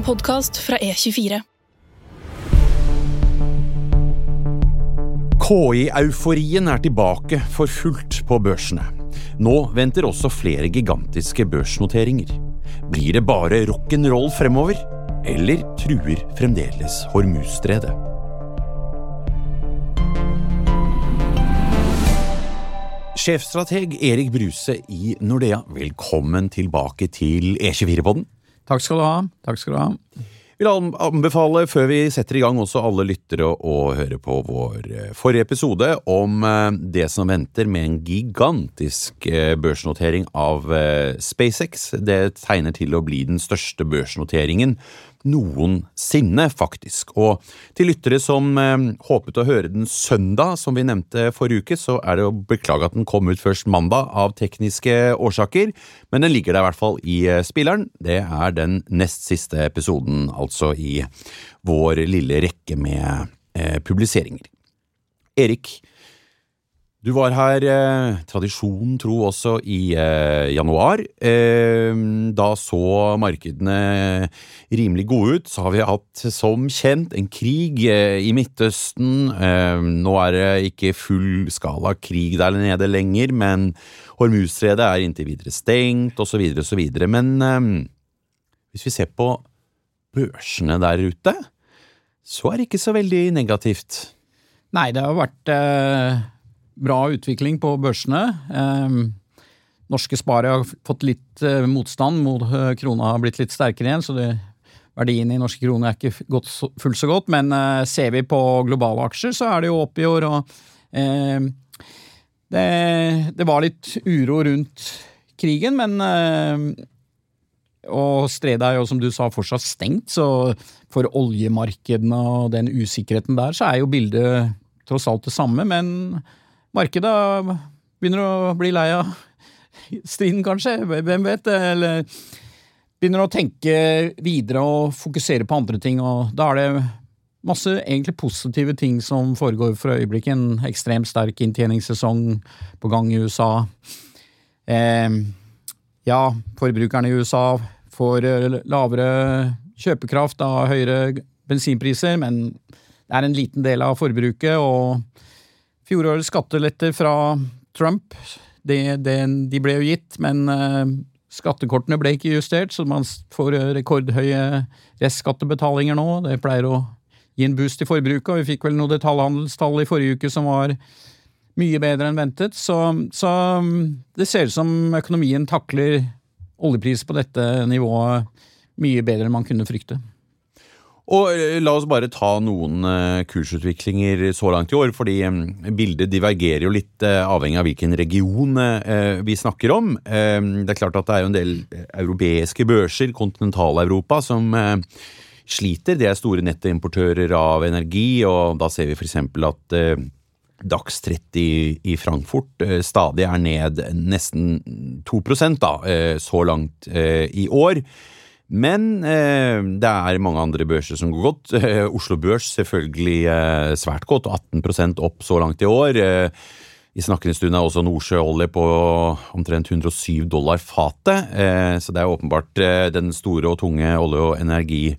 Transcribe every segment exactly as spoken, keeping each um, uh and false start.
En podcast fra E tjuefire. K I-euforien er tilbake for fullt på børsene. Nå venter også flere gigantiske børsnoteringer. Blir det bare rock'n'roll fremover? Eller truer fremdeles Hormuzstredet? Sjefstrateg Erik Bruse i Nordea, velkommen tilbake til E tjuefire-podden. Takk skal du ha, takk skal du ha. Jeg vil anbefale, før vi setter i gang, også alle lyttere å høre på vår forrige episode om det som venter med en gigantisk børsnotering av SpaceX. Det tegner til å bli den største børsnoteringen noensinne, faktisk. Og til lyttere som eh, håpet å høre den søndag, som vi nevnte forrige uke, så er det å beklage at den kom ut først mandag av tekniske årsaker, men den ligger der i hvert fall i eh, spilleren. Det er den nest siste episoden, altså i vår lille rekke med eh, publiseringer. Erik, du var her, eh, tradisjon tro også, i eh, januar. Eh, da så markedene rimelig gode ut. Så har vi hatt, som kjent, en krig eh, i Midtøsten. Eh, nå er det ikke full skala krig der nede lenger, men Hormuzstredet er inntil videre stengt, og så videre, og så videre. Men eh, hvis vi ser på børsene der ute, så er det ikke så veldig negativt. Nei, det har vært eh, bra utvikling på børsene. Eh, norske sparer har fått litt eh, motstand, mot eh, krona har blitt litt sterkere igjen, så det, verdien i norske kroner er ikke gått så, fullt så godt, men eh, ser vi på globale aksjer, så er det jo opp i år, og eh, det, det var litt uro rundt krigen, men eh, og stredet er jo, som du sa, fortsatt stengt, så for oljemarkedene og den usikkerheten der, så er jo bildet tross alt det samme, men markedet begynner å bli lei av striden kanskje, hvem vet det, eller begynner å tenke videre og fokusere på andre ting, og da er det masse egentlig positive ting som foregår for øyeblikket, en ekstremt sterk inntjeningssesong på gang i U S A. Eh, ja, forbrukerne i U S A får lavere kjøpekraft av høyere bensinpriser, men det er en liten del av forbruket, og fjorårets skatteletter fra Trump, det, det, de ble jo gitt, men uh, skattekortene ble ikke justert, så man får rekordhøye restskattebetalinger nå. Det pleier å gi en boost i forbruket, og vi fikk vel noen detaljhandelstall i forrige uke som var mye bedre enn ventet, så, så det ser ut som økonomien takler oljepris på dette nivået mye bedre enn man kunne frykte. Og la oss bare ta noen kursutviklinger så langt i år, fordi bildet divergerer jo litt avhengig av hvilken region vi snakker om. Det er klart at det er jo en del europeiske børser, kontinental-Europa, som sliter. Det er store nettoimportører av energi, og da ser vi for eksempel at DAX tretti i Frankfurt stadig er ned nesten to prosent da, så langt i år. Men eh, det er mange andre børser som går godt. Eh, Oslo Børs selvfølgelig eh, svært godt, atten prosent opp så langt i år. Eh, I snakkende stund er også Nordsjøolje på omtrent hundre og syv dollar fatet. Eh, så det er åpenbart eh, den store og tunge olje- og energi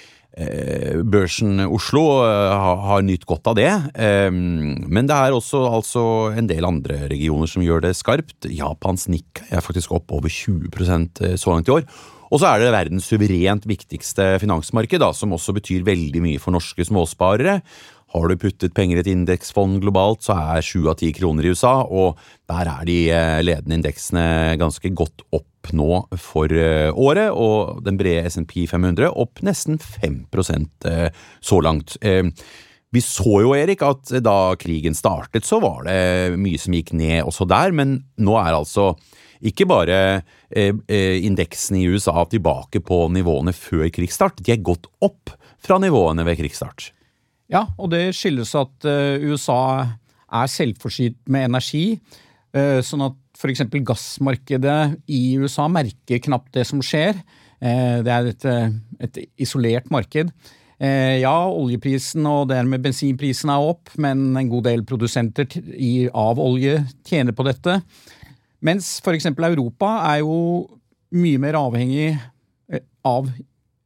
eh, børsen Oslo eh, har, har nytt godt av det. Eh, men det er også altså, en del andre regioner som gjør det skarpt. Japans Nikkei er faktisk opp over tjue prosent så langt i år. Og så er det verdens suverent viktigste finansmarked, da, som også betyr veldig mye for norske småsparere. Har du puttet penger i et indeksfond globalt, så er sju av ti kroner i U S A, og der er de ledende indeksene ganske godt opp nå for året, og den brede S and P fem hundre opp nesten fem prosent så langt. Vi så jo, Erik, at da krigen startet, så var det mye som gikk ned også der, men nå er altså ikke bare eh, indeksen i U S A tilbake på nivåene før krigsstart, de er gått opp fra nivåene ved krigsstart. Ja, og det skyldes at uh, U S A er selvforsynt med energi, uh, sånn at for eksempel gassmarkedet i U S A merker knapt det som skjer. Uh, det er et, et isolert marked. Uh, ja, oljeprisen og dermed bensinprisen er opp, men en god del produsenter i, av olje tjener på dette. Mens for eksempel Europa er jo mye mer avhengig av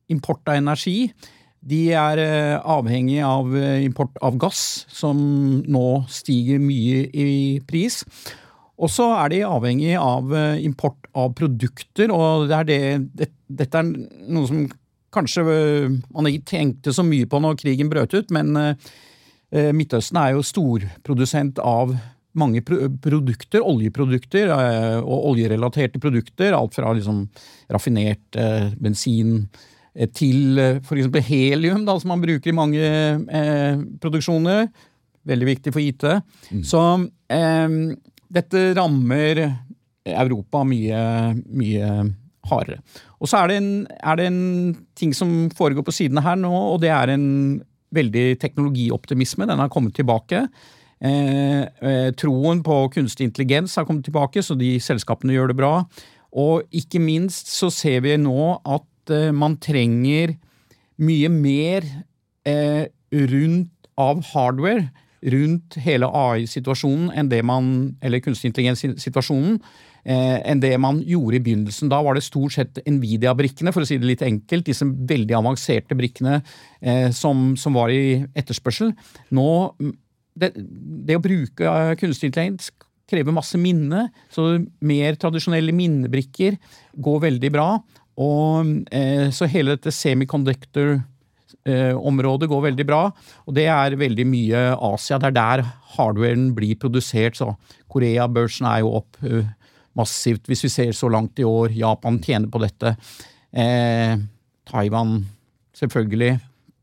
import av energi. De er avhengig av import av gass, som nå stiger mye i pris. Og så er de avhengig av import av produkter, og det er det, det, dette er noe som kanskje man ikke tenkte så mye på når krigen brøt ut, men eh, Midtøsten er jo storprodusent av mange pro produkter, oljeprodukter eh, og oljerelaterte produkter, alt fra liksom raffinert eh, bensin eh, til eh, for eksempel helium, da, som man bruker i mange eh, produksjoner. Veldig viktig for I T. Mm. Så eh, dette rammer Europa mye, mye hardere. Og så er det, en, er det en ting som foregår på siden her nå, og det er en veldig teknologioptimisme. Den har kommet tilbake. Eh, eh, troen på kunstig intelligens har kommet tilbake, så de selskapene gjør det bra. Og ikke minst så ser vi nå at eh, man trenger mye mer eh, rundt av hardware, rundt hele A I-situasjonen enn det man, eller kunstig intelligens-situasjonen, eh, enn det man gjorde i begynnelsen. Da var det stort sett Nvidia-brikkene, for å si det litt enkelt, disse veldig avanserte brikkene eh, som, som var i etterspørsel. Nå, det, det å bruke kunstig intelligens krever masse minne, så mer tradisjonelle minnebrikker går veldig bra, og eh, så hele dette semiconductor Eh, området går veldig bra, og det er veldig mye Asia, det er der hardwaren blir produsert, så Korea-børsen er jo opp uh, massivt, hvis vi ser så langt i år. Japan tjener på dette. Eh, Taiwan, selvfølgelig.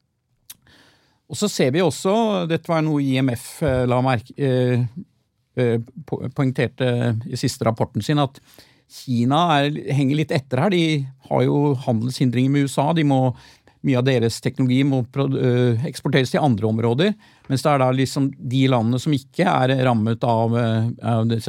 Og så ser vi også, dette var noe I M F uh, la merke, uh, uh, poengterte i siste rapporten sin, at Kina er, henger litt etter her. De har jo handelshindringer med U S A, de må mye av deres teknologi må eksporteres til andre områder, mens det er da liksom de landene som ikke er rammet av, av disse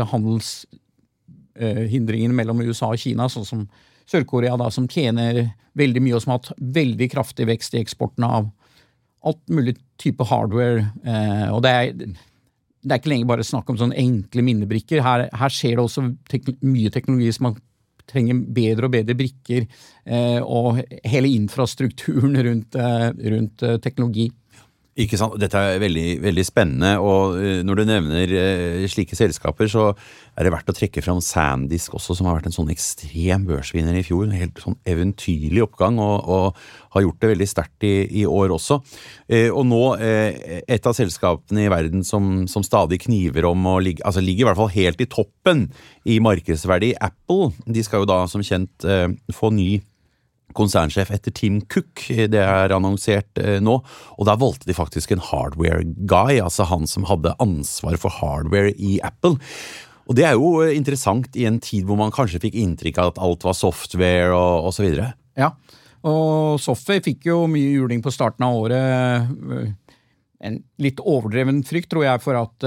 handelshindringene mellom U S A og Kina, sånn som Sør-Korea da, som tjener veldig mye og som har hatt veldig kraftig vekst i eksporten av alt mulig type hardware, og det er, det er ikke lenger bare snakk om sånne enkle minnebrikker, her, her skjer det også tek mye teknologi som man trenger bedre og bedre brikker eh, og hele infrastrukturen rundt, eh, rundt eh, teknologi. Ikke sant? Dette er veldig, veldig spennende, og når du nevner eh, slike selskaper, så er det verdt å trekke fram SanDisk også, som har vært en sånn ekstrem børsvinner i fjor, en helt sånn eventyrlig oppgang, og, og har gjort det veldig sterkt i, i år også. Eh, og nå, eh, et av selskapene i verden som, som stadig kniver om å ligge, altså ligger i hvert fall helt i toppen i markedsverdi, Apple, de skal jo da som kjent eh, få ny konsernsjef etter Tim Cook, det er annonsert eh, nå, og da valgte de faktisk en hardware guy, altså han som hadde ansvar for hardware i Apple. Og det er jo interessant i en tid hvor man kanskje fikk inntrykk av at alt var software og, og så videre. Ja, og software fikk jo mye juling på starten av året. En litt overdreven frykt, tror jeg, for at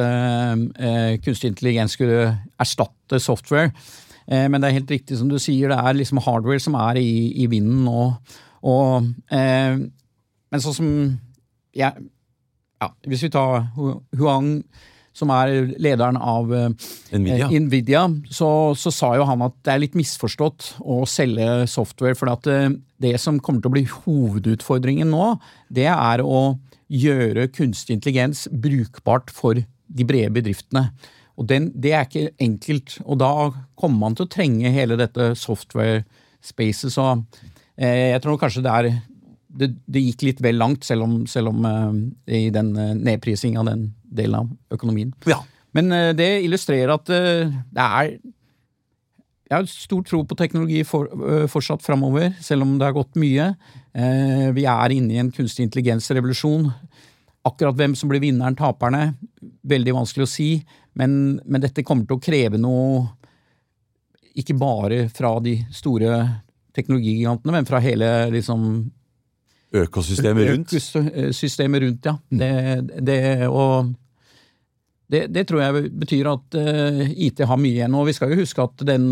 eh, kunstig intelligens skulle erstatte software. Men det er helt riktig som du sier, det er liksom hardware som er i, i vinden nå. Og, eh, men sånn som, ja, ja, hvis vi tar Huang, som er lederen av eh, Nvidia, Nvidia så, så sa jo han at det er litt misforstått å selge software, for at eh, det som kommer til å bli hovedutfordringen nå, det er å gjøre kunstig intelligens brukbart for de brede bedriftene. Og den, det er ikke enkelt, og da kommer man til å trenge hele dette software-spacet, så eh, jeg tror kanskje det, er, det, det gikk litt vel langt, selv om, selv om eh, i den eh, nedprising av den delen av økonomien. Ja. Men eh, det illustrerer at eh, det er, jeg har stor tro på teknologi for, uh, fortsatt fremover, selv om det har gått mye. Eh, vi er inne i en kunstig intelligensrevolusjon. Akkurat hvem som blir vinneren, taperne, veldig vanskelig å si, men, men dette kommer til å kreve noe, ikke bare fra de store teknologigigantene, men fra hele liksom, økosystemet rundt. Økosystemet rundt, ja. Det, det, og det, det tror jeg betyr at uh, I T har mye igjen, og vi skal jo huske at den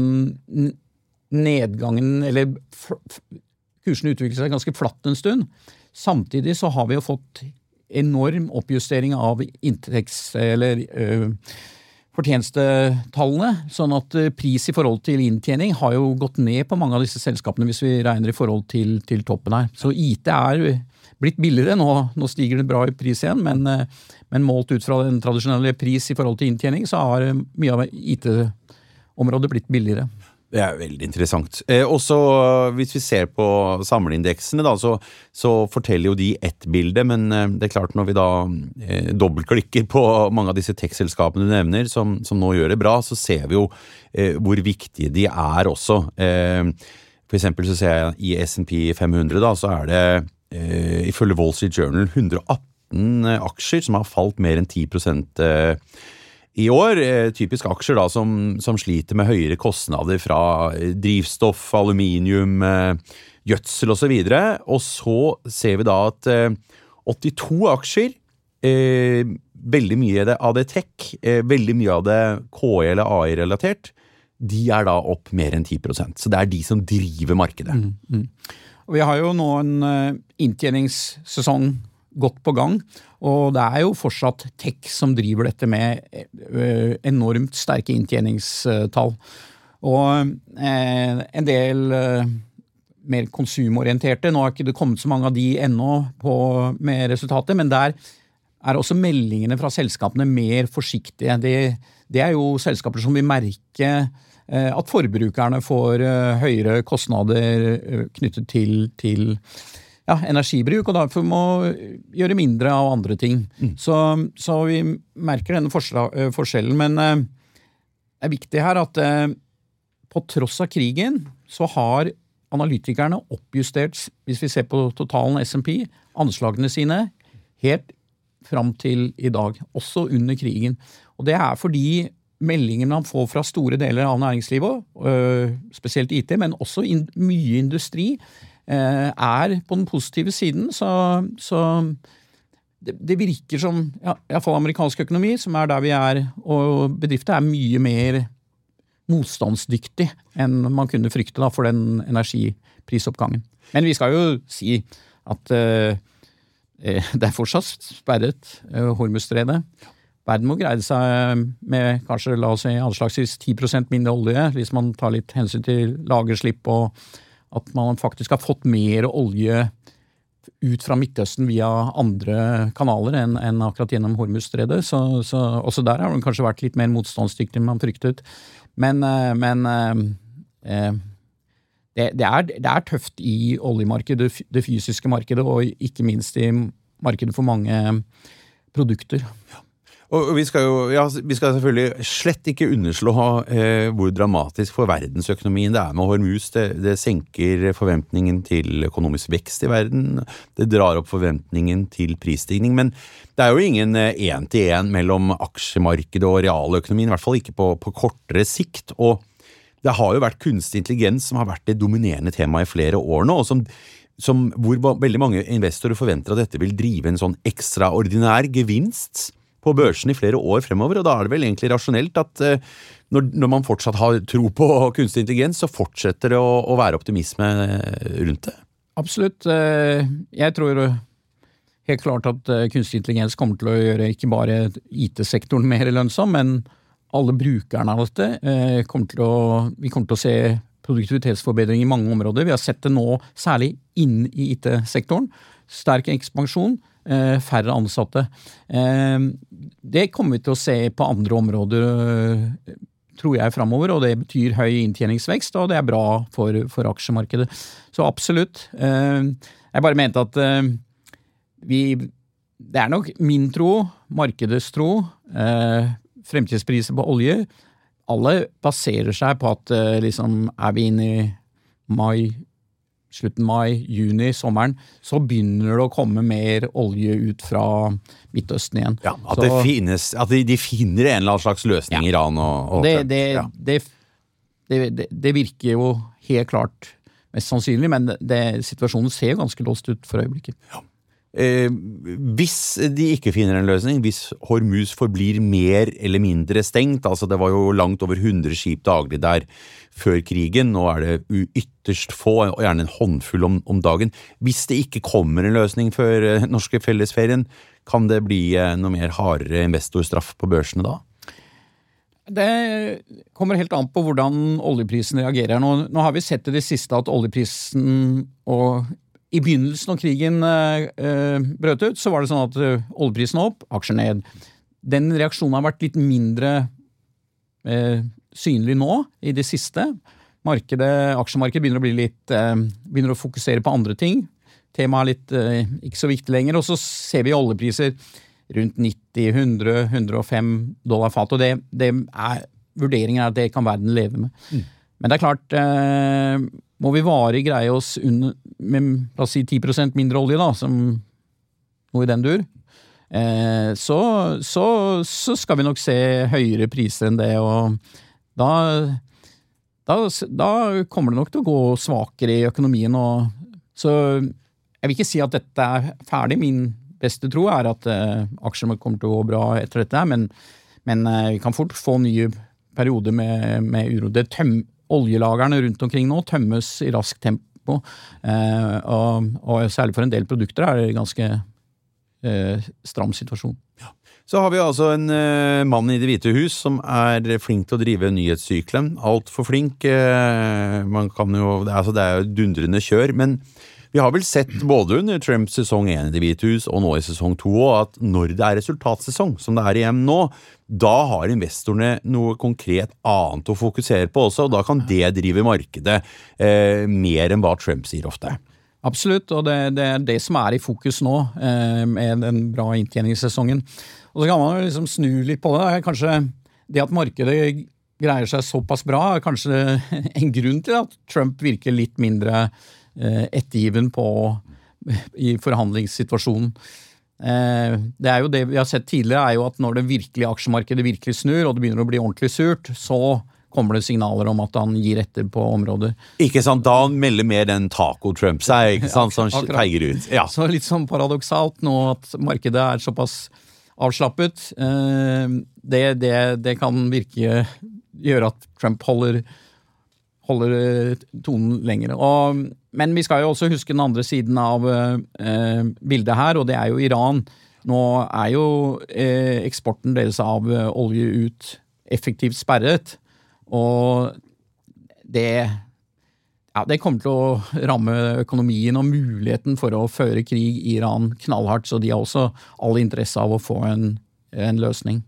nedgangen, eller kursen utvikler seg ganske flatt en stund. Samtidig så har vi jo fått enorm oppjustering av inntekts, eller øh, fortjenestetallene, sånn at pris i forhold til inntjening har jo gått ned på mange av disse selskapene hvis vi regner i forhold til, til toppen her. Så I T er blitt billigere, nå, nå stiger det bra i pris igjen, men, men målt ut fra den tradisjonelle pris i forhold til inntjening, så har mye av I T-området blitt billigere. Det er veldig interessant. Eh, også hvis vi ser på samleindeksene da, så, så forteller jo de ett bilde, men eh, det er klart når vi da eh, dobbeltklikker på mange av disse tech-selskapene du nevner, som, som nå gjør det bra, så ser vi jo eh, hvor viktige de er også. Eh, for eksempel så ser jeg i S and P fem hundre da, så er det eh, ifølge Wall Street Journal one hundred eighteen aksjer som har falt mer enn ti prosent eh, I år, typisk aksjer da, som, som sliter med høyere kostnader fra drivstoff, aluminium, gjødsel og så videre. Og så ser vi da at åttito aksjer, eh, veldig mye av det tech, eh, veldig mye av det K I eller A I-relatert, de er da opp mer enn ti prosent. Så det er de som driver markedet. Mm, mm. Og vi har jo nå en uh, inntjeningssesong godt på gang, og det er jo fortsatt tech som driver dette med enormt sterke inntjeningstall. Og en del mer konsumorienterte, nå har ikke det kommet så mange av de ennå på, med resultatet, men der er også meldingene fra selskapene mer forsiktige. Det, det er jo selskaper som vil merke at forbrukerne får høyere kostnader knyttet til, til ja, energibruk, og derfor må gjøre mindre av andre ting. Mm. Så, så vi merker denne forskjellen, men eh, det er viktig her at eh, på tross av krigen, så har analytikerne oppjustert, hvis vi ser på totalen S and P, anslagene sine helt fram til i dag, også under krigen. Og det er fordi meldingene man får fra store deler av næringslivet, øh, spesielt I T, men også in, mye industri, er på den positive siden, så, så det, det virker som, ja, i hvert fall amerikansk økonomi, som er der vi er, og bedrifter er mye mer motstandsdyktig enn man kunne frykte da, for den energiprisoppgangen. Men vi skal jo si at uh, det er fortsatt sperret uh, Hormuzstredet. Verden må greie seg med kanskje, la oss si, anslagsvis ti prosent mindre olje, hvis man tar litt hensyn til lagerslipp og at man faktisk har fått mer olje ut fra Midtøsten via andre kanaler enn, enn akkurat gjennom Hormuzstredet. Så, så også der har den kanskje vært litt mer motstandsdyktig enn man fryktet. Men, men eh, det, det, er, det er tøft i oljemarkedet, det fysiske markedet, og ikke minst i markedet for mange produkter. Ja. Og vi skal jo, ja, vi skal selvfølgelig slett ikke underslå eh, hvor dramatisk for verdensøkonomien det er med Hormuz. Det, det senker forventningen til økonomisk vekst i verden. Det drar opp forventningen til prisstigning. Men det er jo ingen en-til-en mellom aksjemarkedet og realøkonomien, i hvert fall ikke på, på kortere sikt. Og det har jo vært kunstig intelligens som har vært det dominerende temaet i flere år nå, og som som, hvor veldig mange investorer forventer at dette vil drive en sånn ekstraordinær gevinst på børsen i flere år fremover, og da er det vel egentlig rasjonelt at uh, når, når man fortsatt har tro på kunstig intelligens, så fortsetter det å, å være optimisme rundt det. Absolutt. Jeg tror helt klart at kunstig intelligens kommer til å gjøre ikke bare I T-sektoren mer lønnsom, men alle brukerne av dette kommer til å, vi kommer til å se produktivitetsforbedring i mange områder. Vi har sett det nå særlig inn i I T-sektoren. Sterk ekspansjon, færre ansatte. Det kommer vi til å se på andre områder, tror jeg, fremover, og det betyr høy inntjeningsvekst, og det er bra for, for aksjemarkedet. Så absolutt. Jeg bare mente at vi, det er nok min tro, markedets tro, fremtidspriser på olje, alle baserer seg på at liksom, er vi inne i mai, slutten mai, juni, sommeren, så begynner det å komme mer olje ut fra Midtøsten igjen. Ja, at, så, det finnes, at de, de finner en eller annen slags løsning i ja, Iran og, og det, det, ja. det, det, det, det virker jo helt klart mest sannsynlig, men det, situasjonen ser ganske låst ut for øyeblikket. Ja. Eh, hvis de ikke finner en løsning, hvis Hormuz forblir mer eller mindre stengt, altså det var jo langt over hundre skip daglig der før krigen, nå er det ytterst få, og gjerne en håndfull om, om dagen. Hvis det ikke kommer en løsning før eh, norske fellesferien, kan det bli eh, noe mer hardere investorstraff på børsene da? Det kommer helt an på hvordan oljeprisen reagerer. Nå, nå har vi sett i det siste at oljeprisen, og i begynnelsen av krigen eh, brøt ut, så var det sånn at eh, oljeprisen opp, aksjer ned. Den reaksjonen har vært litt mindre eh, synlig nå i det siste. Markedet, aksjemarkedet begynner å bli litt, eh, begynner å fokusere på andre ting. Temaet er litt eh, ikke så viktig lenger, og så ser vi oljepriser rundt nitti, hundre, hundre og fem dollar fat, og det, det er, vurderingen er at det kan verden leve med. Mm. Men det er klart, eh, må vi vare greie oss under, med, la oss si, ti prosent mindre olje da, som noe i den dur, eh, så, så, så skal vi nok se høyere priser enn det, og da, da, da kommer det nok til å gå svakere i økonomien, og så jeg vil ikke si at dette er ferdig. Min beste tro er at uh, aksjene kommer til å gå bra etter dette, men, men uh, vi kan fort få nye perioder med, med uro. Det tøm, oljelagerne rundt omkring nå tømmes i rask tempo, uh, og, og særlig for en del produkter er det ganske uh, stram situasjon. Ja. Så har vi altså en uh, mann i Det hvite hus som er flink til å drive nyhetssyklen. Alt for flink. Uh, man kan jo, altså det er jo dundrende kjør, men vi har vel sett både under Trumps sesong én i Det hvite hus og nå i sesong to at når det er resultatsesong, som det er igjen nå, da har investorene noe konkret annet å fokusere på også, og da kan det drive markedet eh, mer enn hva Trump sier ofte. Absolutt, og det, det er det som er i fokus nå eh, med den bra inntjeningssesongen. Og så kan man jo liksom snu litt på det. Kanskje det at markedet greier seg såpass bra er kanskje en grunn til at Trump virker litt mindre ettergiven på i forhandlingssituasjonen. Det er jo det vi har sett tidligere, er jo at når det virkelige aksjemarkedet virkelig snur, og det begynner å bli ordentlig surt, så kommer det signaler om at han gir etter på områder. Ikke sant, da melder mer den taco-Trump seg, ikke sant, som feiger ut. Ja. Så litt sånn paradoksalt nå at markedet er såpass avslappet. Det, det, det kan virke gjøre at Trump holder holder tonen lenger. Og, men vi skal jo også huske den andre siden av eh, bildet her, og det er jo Iran. Nå er jo eh, eksporten deres av eh, olje ut effektivt sperret, og det, ja, det kommer til å ramme økonomien og muligheten for å føre krig i Iran knallhardt, så de har også all interesse av å få en, en løsning.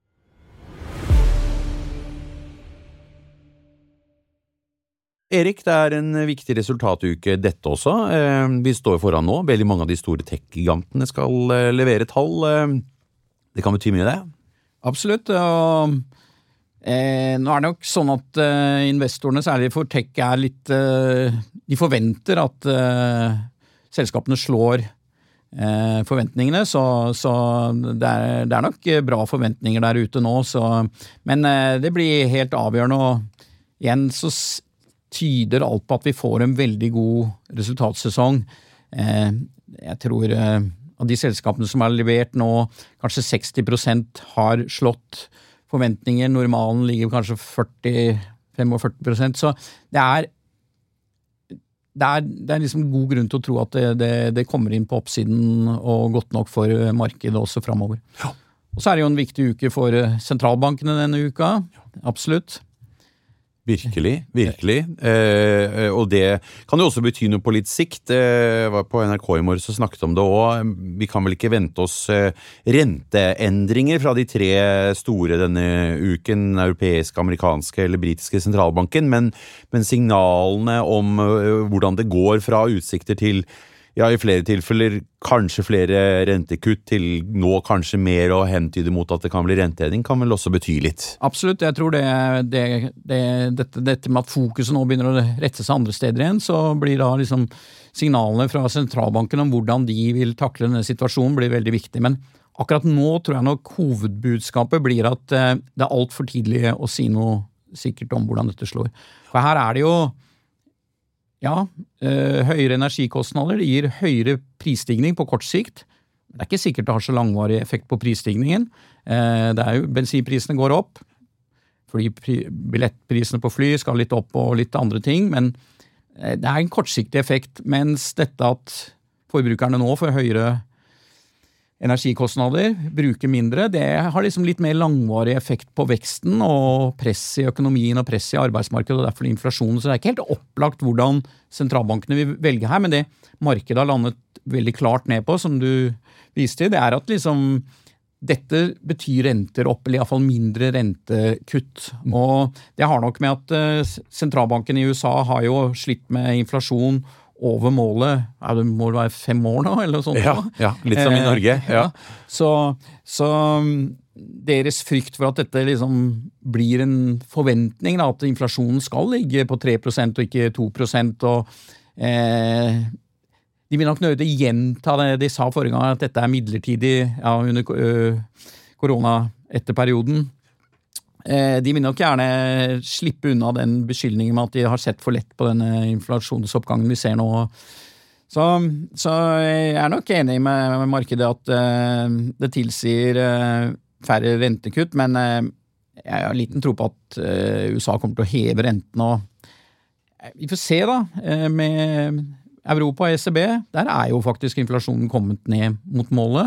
Erik, det er en viktig resultatuke dette også. Vi står foran nå. Veldig mange av de store tech-gigantene skal levere tall. Det kan bety mye det? Absolutt. Og, eh, nå er det nok sånn at eh, investorene, særlig for tech, er litt eh, de forventer at eh, selskapene slår eh, forventningene, så, så det, er, det er nok bra forventninger der ute nå. Så, men eh, det blir helt avgjørende, og igjen så tyder alt på at vi får en veldig god resultatsesong. Eh, jeg tror eh, av de selskapene som er levert nå, kanskje seksti prosent har slått forventninger. Normalen ligger kanskje førti til førtifem prosent. Så det er, det er, det er liksom god grunn til å tro at det, det, det kommer inn på oppsiden og godt nok for markedet også fremover. Ja. Og så er det jo en viktig uke for sentralbankene denne uka. Absolutt. Virkelig, virkelig. Eh, og det kan jo også bety noe på litt sikt. Eh, var på N R K i morges og snakket om det også. Vi kan vel ikke vente oss eh, renteendringer fra de tre store denne uken, den europeiske, amerikanske eller britiske sentralbanken, men, men signalene om eh, hvordan det går fra utsikter til, ja, i flere tilfeller kanskje flere rentekutt til nå kanskje mer å hentyde mot at det kan bli renteheving, kan vel også bety litt. Absolutt, jeg tror det, det, det dette, dette med at fokuset nå begynner å rette seg andre steder igjen, så blir da liksom signalene fra sentralbanken om hvordan de vil takle denne situasjonen blir veldig viktig, men akkurat nå tror jeg nok hovedbudskapet blir at det er alt for tidlig å si noe sikkert om hvordan dette slår. For her er det jo Ja, øh, høyere energikostnader, det gir høyere prisstigning på kort sikt. Det er ikke sikkert det har så langvarig effekt på prisstigningen. Eh, det er jo, bensinprisene går opp, fordi billettprisene på fly skal litt opp og litt andre ting, men eh, det er en kortsiktig effekt, mens dette at forbrukerne nå får høyere energikostnader, bruker mindre. Det har liksom litt mer langvarig effekt på veksten og press i økonomien og press i arbeidsmarkedet, og derfor inflasjonen. Så det er ikke helt opplagt hvordan sentralbankene vil velge her, men det markedet har landet veldig klart ned på, som du viste, det er at liksom dette betyr renter opp, eller i hvert fall mindre rentekutt. Og det har nok med at sentralbanken i U S A har jo slitt med inflasjon over målet, ja, det må være fem år nå, eller noe sånt. Ja, ja, litt som i Norge. Ja. Ja. Så, så deres frykt for at dette liksom blir en forventning, da, at inflasjonen skal ligge på tre prosent og ikke to prosent, og eh, de vil nok nødig gjenta det de sa forrige gang, at dette er midlertidig ja, under øh, korona etter perioden. Eh, de vil nok gjerne slippe unna den beskyldningen med at de har sett for lett på denne inflasjonsoppgangen vi ser nå. Så, så jeg er nok enig med markedet at eh, det tilsier eh, færre rentekutt, men eh, jeg har liten tro på at eh, U S A kommer til å heve renten. Og, eh, vi får se da, eh, med Europa og E C B, der er jo faktisk inflasjonen kommet ned mot målet.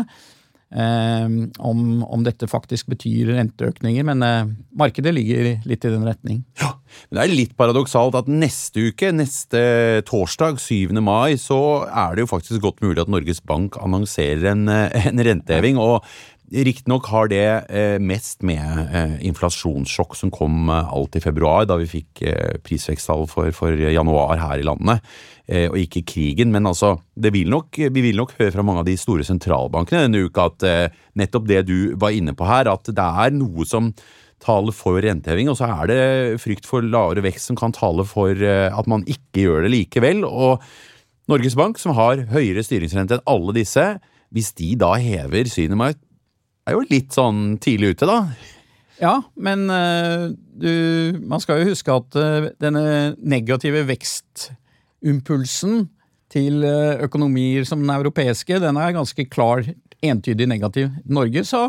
Eh, om, om dette faktisk betyr renteøkninger, men eh, markedet ligger litt i den retning. Ja, men det er litt paradoksalt at neste uke, neste torsdag, syvende mai, så er det jo faktisk godt mulig at Norges Bank annonserer en, en renteheving, og riktig nok har det eh, mest med eh, inflasjonssjokk som kom eh, alt i februar, da vi fikk eh, prisveksttall for, for januar her i landet, eh, og ikke krigen, men altså, det vil nok, vi vil nok høre fra mange av de store sentralbankene denne uka at eh, nettopp det du var inne på her, at det er noe som taler for renteheving, og så er det frykt for lavere vekst som kan tale for eh, at man ikke gjør det likevel, og Norges Bank, som har høyere styringsrente enn alle disse, hvis de da hever synet med er jo litt sånn tidlig ute da. Ja, men uh, du, man skal jo huske at uh, denne negative vekstimpulsen til uh, økonomier som den europeiske, den er ganske klar, entydig negativ. Norge så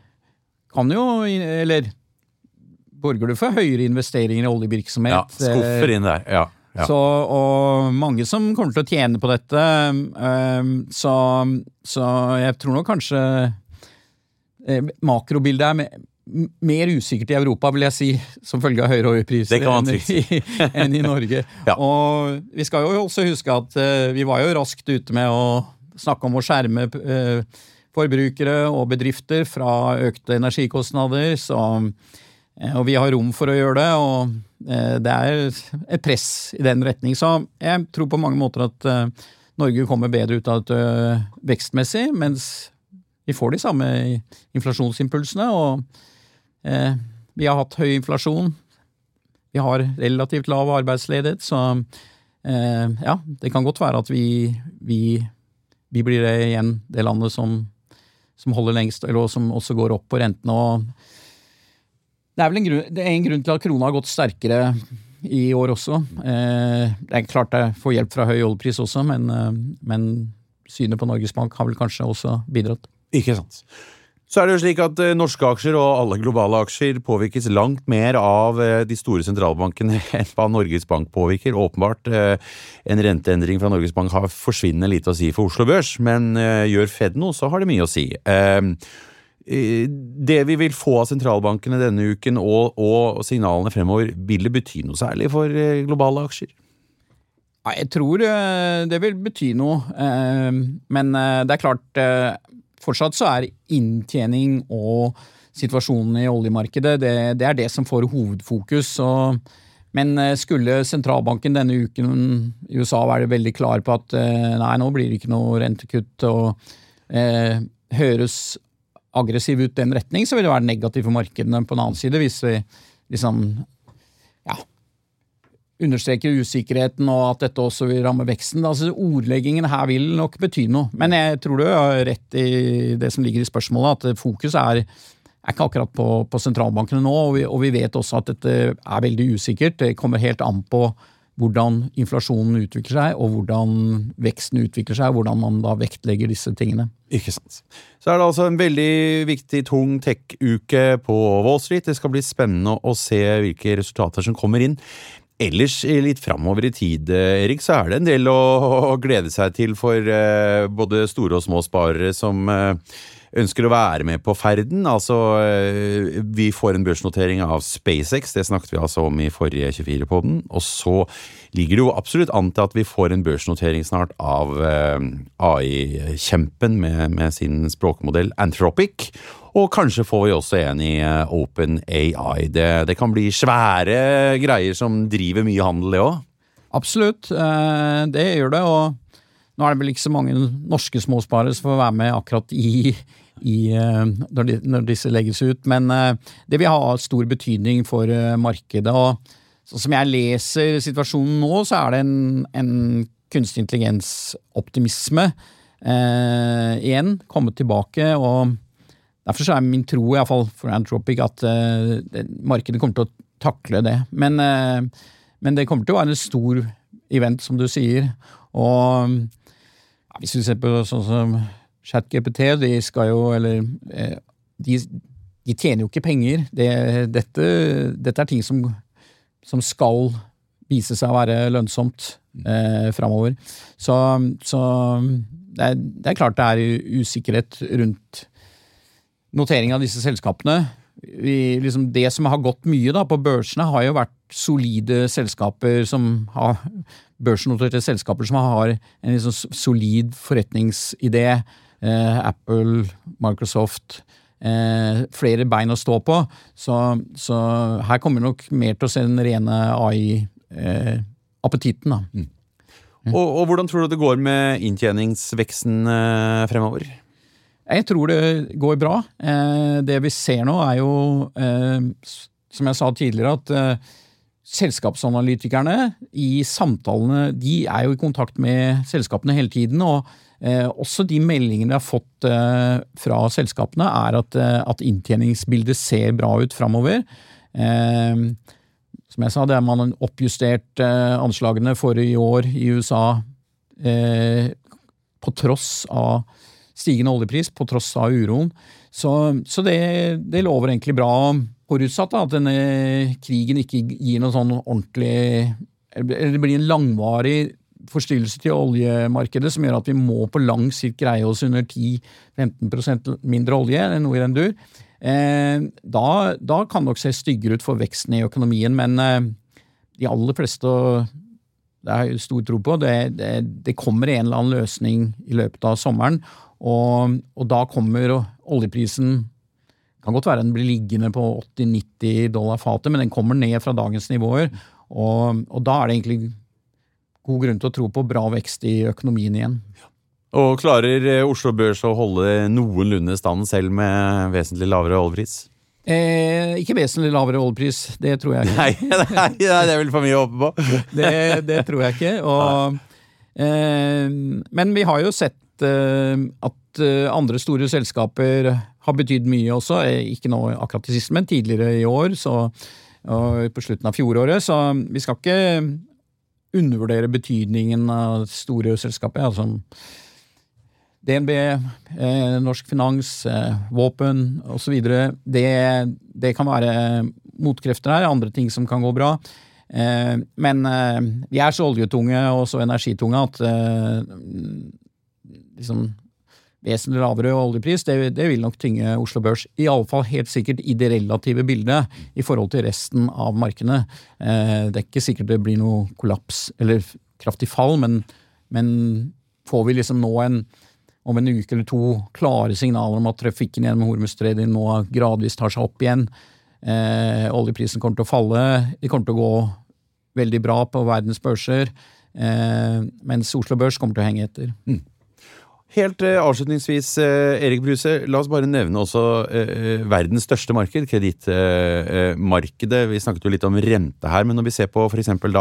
kan jo, eller borger du for høyere investeringer i oljevirksomhet. Ja, skuffer inn der, ja. Ja. Så, og mange som kommer til å tjene på dette, uh, så, så jeg tror nok kanskje makrobildet er mer, mer usikkert i Europa, vil jeg si, som følge av høyere oljepriser enn, enn i Norge. Ja. Og vi skal jo også huske at uh, vi var jo raskt ute med å snakke om å skjerme uh, forbrukere og bedrifter fra økte energikostnader, så, uh, og vi har rom for å gjøre det, og uh, det er et press i den retning. Så jeg tror på mange måter at uh, Norge kommer bedre ut av det uh, vekstmessig, mens vi får de samme inflasjonsimpulsene, og eh, vi har hatt høy inflasjon. Vi har relativt lav arbeidsledighet, så eh, ja, det kan godt være at vi, vi, vi blir det igjen det landet som, som holder lengst, eller som også går opp på rentene. Og det er vel en grunn, det er en grunn til at krona har gått sterkere i år også. Eh, det er klart det får hjelp fra høy oljepris også, men, eh, men synet på Norges Bank har vel kanskje også bidratt. Ikke sant. Så er det jo slik at eh, norske aksjer og alle globale aksjer påvirkes langt mer av eh, de store sentralbankene enn hva Norges Bank påvirker. Åpenbart eh, en renteendring fra Norges Bank har forsvinnende lite å si for Oslo Børs, men eh, gjør Fed noe, så har det mye å si. Eh, det vi vil få av sentralbankene denne uken og, og signalene fremover, vil det bety noe særlig for eh, globale aksjer? Ja, jeg tror eh, det vil bety noe, eh, men eh, det er klart eh, fortsatt så er inntjening og situasjonen i oljemarkedet, det, det er det som får hovedfokus. Og, men skulle sentralbanken denne uken i U S A være veldig klar på at nei, nå blir det ikke noe rentekutt og eh, høres aggressiv ut den retning, så vil det være negativt for markedene på en annen side, hvis vi liksom, ja, understreker usikkerheten og at dette også vil ramme veksten. Altså ordleggingen her vil nok bety noe, men jeg tror du har rett i det som ligger i spørsmålet, at fokus er, er ikke akkurat på, på sentralbankene nå, og vi, og vi vet også at dette er veldig usikkert. Det kommer helt an på hvordan inflasjonen utvikler seg, og hvordan veksten utvikler seg, og hvordan man da vektlegger disse tingene. Ikke sant. Så er det altså en veldig viktig, tung tech-uke på Wall Street. Det skal bli spennende å se hvilke resultater som kommer inn. Ellers litt fremover i tid, Erik, så er det en del å, å glede seg til for eh, både store og små sparere som eh, ønsker å være med på ferden. Altså, vi får en børsnotering av SpaceX, det snakket vi altså om i forrige tjuefire-podden, og så ligger det jo absolutt an til at vi får en børsnotering snart av A I-kjempen med, med sin språkmodell Anthropic, og kanskje får vi også en i OpenAI. Det, det kan bli svære greier som driver mye handel, det også. Absolutt, det gjør det, og nå er det vel ikke så mange norske småsparere som får være med akkurat i, i når, de, når disse legges ut, men det vil ha stor betydning for markedet, og sånn som jeg leser situasjonen nå, så er det en, en kunstig intelligens-optimisme eh, igjen, kommet tilbake, og derfor så er min tro, i hvert fall for Anthropic, at eh, det, markedet kommer til å takle det, men, eh, men det kommer til å være en stor event, som du sier, og hvis vi ser på sånn som ChatGPT, de skal jo, eller de, de tjener jo ikke penger. Det, dette, dette er ting som, som skal vise seg å være lønnsomt eh, fremover. Så, så det, er, det er klart det er usikkerhet rundt notering av disse selskapene. Vi, liksom det som har gått mye da, på børsene har jo vært solide selskaper som har børsnoterte selskaper som har en liksom solid forretningsidé, eh, Apple, Microsoft, eh, flere bein å stå på, så, så her kommer nok mer til å se den rene A I-appetitten. Eh, mm. mm. og, og hvordan tror du det går med inntjeningsveksten eh, fremover? Jeg tror det går bra. Eh, det vi ser nå er jo, eh, som jeg sa tidligere, at eh, selskapsanalytikerne i samtalene, de er jo i kontakt med selskapene hele tiden, og eh, også de meldingene vi har fått eh, fra selskapene er at, eh, at inntjeningsbildet ser bra ut fremover. Eh, som jeg sa, det er man oppjustert eh, anslagene for i år i U S A eh, på tross av stigende oljepris, på tross av uroen. Så, så det, det lover egentlig bra, forutsatt da, at denne krigen ikke gir noe sånn ordentlig, eller det blir en langvarig forstyrrelse til oljemarkedet som gjør at vi må på lang sikt greie oss under ti til femten prosent mindre olje, eller noe i den dur. Eh, da, da kan det nok se styggere ut for veksten i økonomien, men eh, de aller fleste, det er jo stor tro på, det, det, det kommer en eller annen løsning i løpet av sommeren, og, og da kommer oljeprisen, kan godt være den blir liggende på åtti til nitti dollar fatet, men den kommer ned fra dagens nivåer, og, og da er det egentlig god grunn til å tro på bra vekst i økonomien igjen. Og klarer Oslo Børs å holde noenlunde stand selv med vesentlig lavere oljepris? Eh, ikke vesentlig lavere oljepris, det tror jeg ikke. Nei, nei, det er vel for mye å håpe på. det, det tror jeg ikke, og, eh, men vi har jo sett at andre store selskaper har betydd mye også, ikke nå akkurat til sist, men tidligere i år, så, og på slutten av fjoråret, så vi skal ikke undervurdere betydningen av store selskaper, altså D N B, eh, Norsk Finans, eh, Våpen og så videre. Det, det kan være motkrefter her, andre ting som kan gå bra, eh, men eh, vi er så oljetunge og så energitunge at eh, liksom vesentlig lavere oljepris, det, det vil nok tynge Oslo Børs, i alle fall helt sikkert i det relative bildet i forhold til resten av markedene. Eh, det er ikke sikkert det blir noe kollaps eller kraftig fall, men, men får vi liksom nå en, om en uke eller to klare signaler om at trafikken gjennom Hormuzstredet nå gradvis tar seg opp igjen, eh, oljeprisen kommer til å falle, det kommer til å gå veldig bra på verdens børser, eh, mens Oslo Børs kommer til å henge etter. Mm. Helt eh, avslutningsvis, eh, Erik Bruse, la oss bare nevne også eh, verdens største marked, kredittmarkedet. Eh, vi snakket jo litt om rente her, men når vi ser på for eksempel da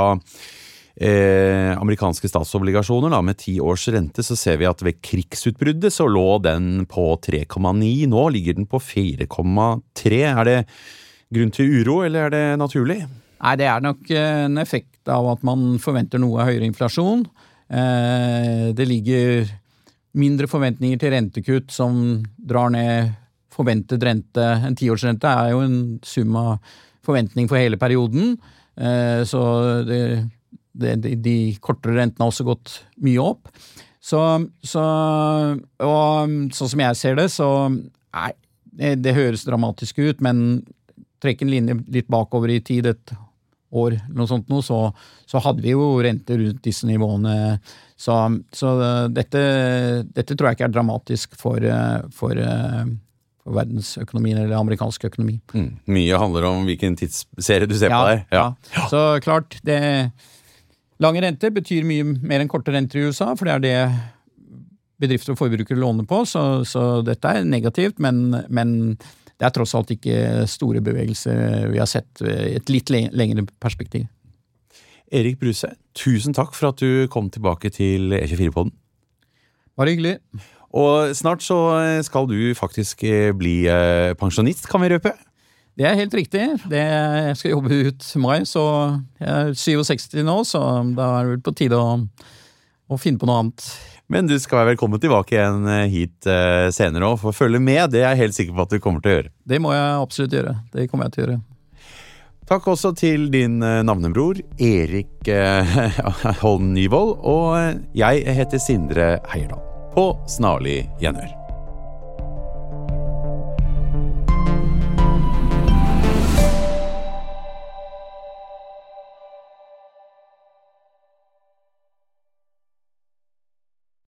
eh, amerikanske statsobligasjoner da, med ti års rente, så ser vi at ved krigsutbruddet så lå den på tre komma ni, nå ligger den på fire komma tre. Er det grunn til uro, eller er det naturlig? Nei, det er nok en effekt av at man forventer noe høyere inflasjon. Eh, det ligger mindre forventninger til rentekutt som drar ned forventet rente. En tiårsrente er jo en sum av forventning for hele perioden, så det, det, de kortere rentene har også gått mye opp. Så, så, og sånn som jeg ser det, så er, det, det høres dramatisk ut, men trekk en linje litt bakover i tid, et år, noe sånt noe, så, så hadde vi jo renter rundt disse nivåene. Så, så dette, dette tror jeg ikke er dramatisk for, for, for verdensøkonomien eller amerikansk økonomi. Mm. Mye handler om hvilken tidsserie du ser ja, på der. Ja. Ja. Så klart, det, lange renter betyr mye mer enn korte renter i U S A, for det er det bedrifter og forbrukere låner på, så, så dette er negativt, men, men det er tross alt ikke store bevegelser vi har sett i et litt lengre perspektiv. Erik Bruse, tusen takk for at du kom tilbake til E tjuefire-podden. Bare hyggelig. Og snart så skal du faktisk bli pensjonist, kan vi røpe? Det er helt riktig. Det, jeg skal jobbe ut mai, så jeg er syvogseksti nå, så da er det vel på tide å, å finne på noe annet. Men du skal være velkommen tilbake igjen hit uh, senere også, for å følge med. Det er jeg helt sikker på at du kommer til å gjøre. Det må jeg absolutt gjøre. Det kommer jeg til å gjøre. Takk også til din uh, navnebror, Erik uh, Holm Nyvold, og uh, jeg heter Sindre Heierdal. På snarlig gjenhør.